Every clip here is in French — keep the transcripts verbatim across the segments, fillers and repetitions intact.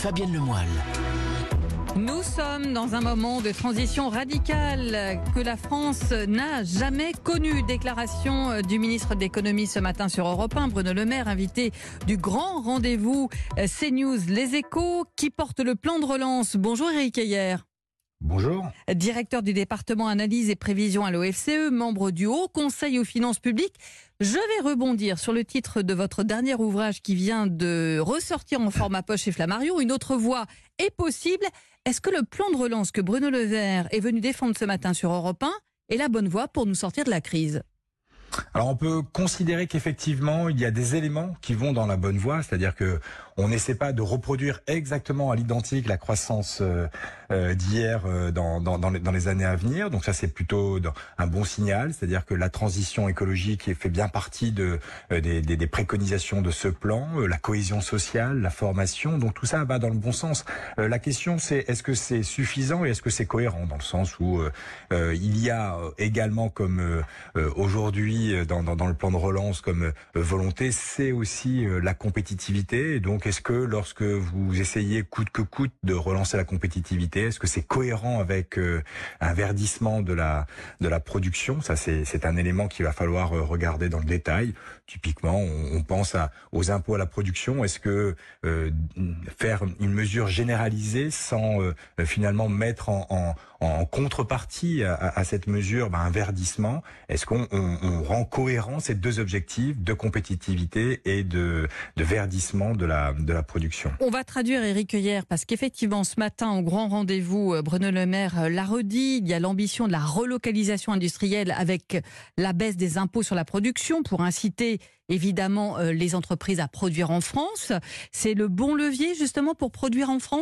Fabienne Lemoyle. Nous sommes dans un moment de transition radicale que la France n'a jamais connu. Déclaration du ministre de l'économie ce matin sur Europe un, Bruno Le Maire, invité du grand rendez-vous CNews Les Échos, qui porte le plan de relance. Bonjour Éric Heyer. Bonjour. Directeur du département analyse et prévision à l'O F C E, membre du Haut Conseil aux finances publiques. Je vais rebondir sur le titre de votre dernier ouvrage qui vient de ressortir en format poche chez Flammarion. Une autre voie est possible. Est-ce que le plan de relance que Bruno Le Maire est venu défendre ce matin sur Europe un est la bonne voie pour nous sortir de la crise ? Alors on peut considérer qu'effectivement il y a des éléments qui vont dans la bonne voie, c'est-à-dire que on n'essaie pas de reproduire exactement à l'identique la croissance euh, euh, d'hier euh, dans, dans, dans, les, dans les années à venir. Donc ça c'est plutôt un bon signal, c'est-à-dire que la transition écologique fait bien partie de, euh, des, des, des préconisations de ce plan, euh, la cohésion sociale, la formation, donc tout ça va dans le bon sens. Euh, la question c'est est-ce que c'est suffisant et est-ce que c'est cohérent, dans le sens où euh, euh, il y a également comme euh, euh, aujourd'hui Dans, dans, dans le plan de relance comme euh, volonté, c'est aussi euh, la compétitivité. Et donc, est-ce que lorsque vous essayez coûte que coûte de relancer la compétitivité, est-ce que c'est cohérent avec euh, un verdissement de la de la production ? Ça, c'est c'est un élément qu'il va falloir euh, regarder dans le détail. Typiquement, on, on pense à, aux impôts à la production. Est-ce que euh, faire une mesure généralisée sans euh, finalement mettre en, en, en contrepartie à, à cette mesure ben, un verdissement, est-ce qu'on on, on rend cohérent ces deux objectifs de compétitivité et de, de verdissement de la, de la production? On va traduire Éric Heyer, parce qu'effectivement ce matin au grand rendez-vous, Bruno Le Maire l'a redit, il y a l'ambition de la relocalisation industrielle avec la baisse des impôts sur la production pour inciter évidemment les entreprises à produire en France. C'est le bon levier justement pour produire en France ?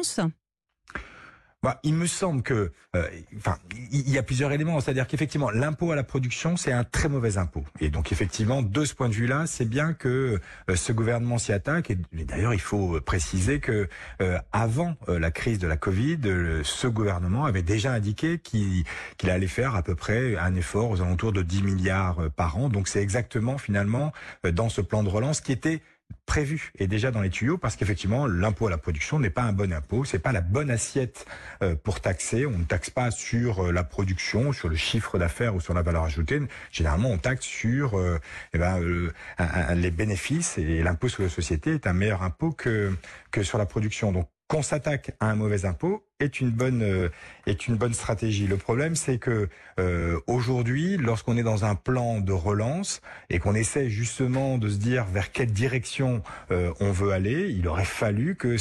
Bah, il me semble que, euh, enfin, il y a plusieurs éléments. C'est-à-dire qu'effectivement, l'impôt à la production, c'est un très mauvais impôt. Et donc, effectivement, de ce point de vue-là, c'est bien que euh, ce gouvernement s'y attaque. Et, et d'ailleurs, il faut préciser que euh, avant euh, la crise de la Covid, euh, ce gouvernement avait déjà indiqué qu'il qu'il allait faire à peu près un effort aux alentours de dix milliards par an. Donc, c'est exactement finalement euh, dans ce plan de relance qui était prévu et déjà dans les tuyaux, parce qu'effectivement l'impôt à la production n'est pas un bon impôt, c'est pas la bonne assiette euh, pour taxer. On ne taxe pas sur euh, la production, sur le chiffre d'affaires ou sur la valeur ajoutée. Généralement on taxe sur euh, eh ben, euh, un, un, les bénéfices, et l'impôt sur les sociétés est un meilleur impôt que que sur la production. Donc qu'on s'attaque à un mauvais impôt est une bonne euh, est une bonne stratégie. Le problème, c'est que euh, aujourd'hui, lorsqu'on est dans un plan de relance et qu'on essaie justement de se dire vers quelle direction euh, on veut aller, il aurait fallu que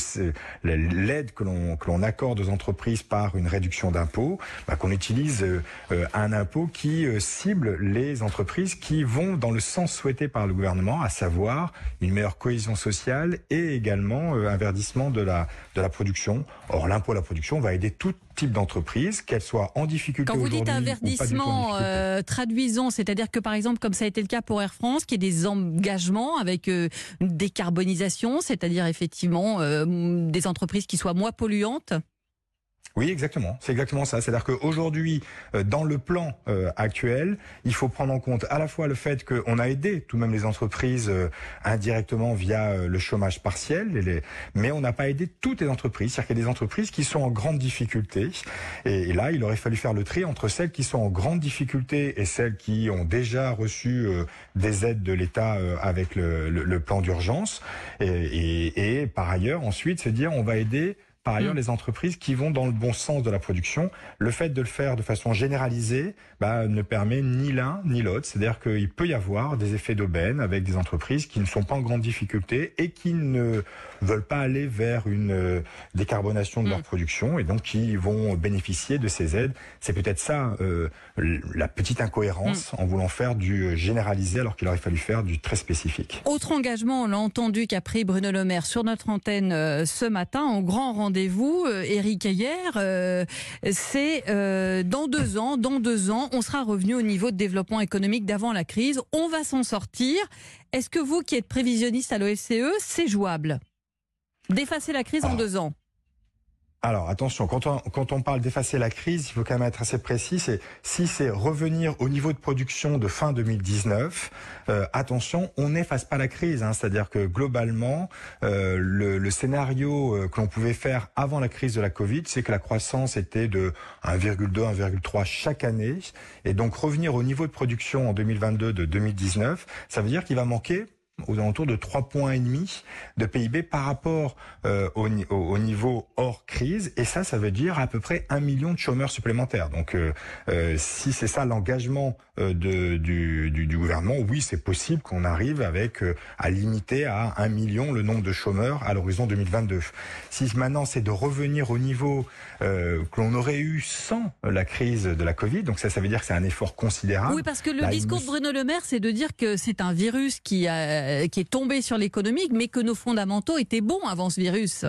l'aide que l'on que l'on accorde aux entreprises par une réduction d'impôts, bah, qu'on utilise euh, un impôt qui euh, cible les entreprises qui vont dans le sens souhaité par le gouvernement, à savoir une meilleure cohésion sociale et également euh, un verdissement de la de la production. Or, l'impôt à la production va aider tout type d'entreprise, qu'elle soit en difficulté aujourd'hui. Quand vous dites un verdissement, euh, traduisons, c'est-à-dire que par exemple, comme ça a été le cas pour Air France, qu'il y ait des engagements avec euh, une décarbonisation, c'est-à-dire effectivement euh, des entreprises qui soient moins polluantes ? Oui, exactement. C'est exactement ça. C'est-à-dire qu'aujourd'hui, euh, dans le plan euh, actuel, il faut prendre en compte à la fois le fait qu'on a aidé tout de même les entreprises euh, indirectement via euh, le chômage partiel, et les... mais on n'a pas aidé toutes les entreprises. C'est-à-dire qu'il y a des entreprises qui sont en grande difficulté. Et, et là, il aurait fallu faire le tri entre celles qui sont en grande difficulté et celles qui ont déjà reçu euh, des aides de l'État euh, avec le, le, le plan d'urgence. Et, et, et par ailleurs, ensuite, se dire on va aider par ailleurs, mmh. les entreprises qui vont dans le bon sens de la production. Le fait de le faire de façon généralisée bah, ne permet ni l'un ni l'autre. C'est-à-dire qu'il peut y avoir des effets d'aubaine avec des entreprises qui ne sont pas en grande difficulté et qui ne veulent pas aller vers une euh, décarbonation de mmh. leur production, et donc qui vont bénéficier de ces aides. C'est peut-être ça, euh, la petite incohérence mmh. en voulant faire du généralisé alors qu'il aurait fallu faire du très spécifique. Autre engagement, on l'a entendu, qu'a pris Bruno Le Maire sur notre antenne euh, ce matin, au grand rendez-vous rendez-vous, euh, Éric Heyer, euh, c'est euh, dans deux ans, dans deux ans, on sera revenu au niveau de développement économique d'avant la crise. On va s'en sortir. Est-ce que vous, qui êtes prévisionniste à l'O F C E, c'est jouable d'effacer la crise ah. en deux ans? Alors attention, quand on, quand on parle d'effacer la crise, il faut quand même être assez précis. C'est, si c'est revenir au niveau de production de fin deux mille dix-neuf, euh, attention, on n'efface pas la crise. Hein, c'est-à-dire que globalement, euh, le, le scénario euh, que l'on pouvait faire avant la crise de la Covid, c'est que la croissance était de un virgule deux, un virgule trois chaque année. Et donc revenir au niveau de production en deux mille vingt-deux de deux mille dix-neuf, ça veut dire qu'il va manquer aux alentours de trois virgule cinq points de P I B par rapport euh, au, au, au niveau hors crise. Et ça, ça veut dire à peu près un million de chômeurs supplémentaires. Donc, euh, euh, si c'est ça l'engagement euh, de, du, du, du gouvernement, oui, c'est possible qu'on arrive avec euh, à limiter à un million le nombre de chômeurs à l'horizon deux mille vingt-deux. Si maintenant, c'est de revenir au niveau euh, que l'on aurait eu sans la crise de la Covid, donc ça, ça veut dire que c'est un effort considérable. Oui, parce que le Là, discours nous... de Bruno Le Maire, c'est de dire que c'est un virus qui a qui est tombé sur l'économie, mais que nos fondamentaux étaient bons avant ce virus.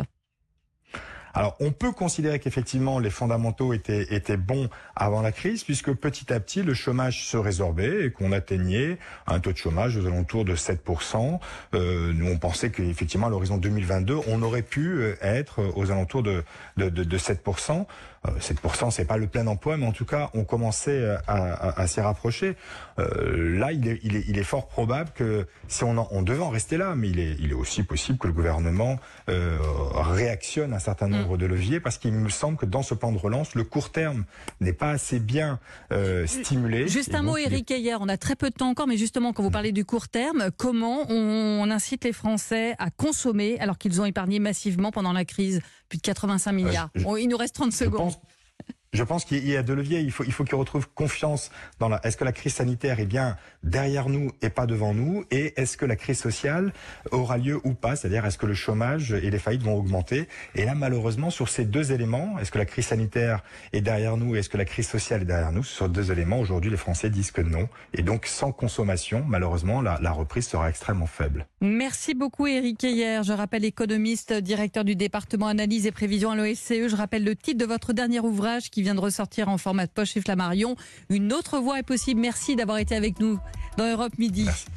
Alors, on peut considérer qu'effectivement, les fondamentaux étaient, étaient bons avant la crise, puisque petit à petit, le chômage se résorbait et qu'on atteignait un taux de chômage aux alentours de sept pour cent. Euh, nous, on pensait qu'effectivement, à l'horizon deux mille vingt-deux, on aurait pu être aux alentours de, de, de, de sept pour cent. Euh, sept pour cent, c'est pas le plein emploi, mais en tout cas, on commençait à, à, à s'y rapprocher. Euh, là, il est, il, est, il est fort probable que si on, en, on devait en rester là, mais il est, il est aussi possible que le gouvernement euh, réactionne un certain nombre de leviers, parce qu'il me semble que dans ce plan de relance, le court terme n'est pas assez bien euh, stimulé. Juste un mot, Éric Heyer, on a très peu de temps encore, mais justement, quand vous parlez du court terme, comment on, on incite les Français à consommer alors qu'ils ont épargné massivement pendant la crise, plus de quatre-vingt-cinq milliards. Euh, je, bon, il nous reste trente secondes. Pense... Je pense qu'il y a deux leviers. Il faut, il faut qu'ils retrouvent confiance dans la. Est-ce que la crise sanitaire est bien derrière nous et pas devant nous? Et est-ce que la crise sociale aura lieu ou pas? C'est-à-dire, est-ce que le chômage et les faillites vont augmenter? Et là, malheureusement, sur ces deux éléments, est-ce que la crise sanitaire est derrière nous et est-ce que la crise sociale est derrière nous? Sur deux éléments, aujourd'hui, les Français disent que non. Et donc, sans consommation, malheureusement, la, la reprise sera extrêmement faible. Merci beaucoup, Éric Heyer. Je rappelle économiste, directeur du département analyse et prévision à l'O F C E. Je rappelle le titre de votre dernier ouvrage qui vient de ressortir en format de poche chez Flammarion. Une autre voie est possible. Merci d'avoir été avec nous dans Europe Midi. Merci.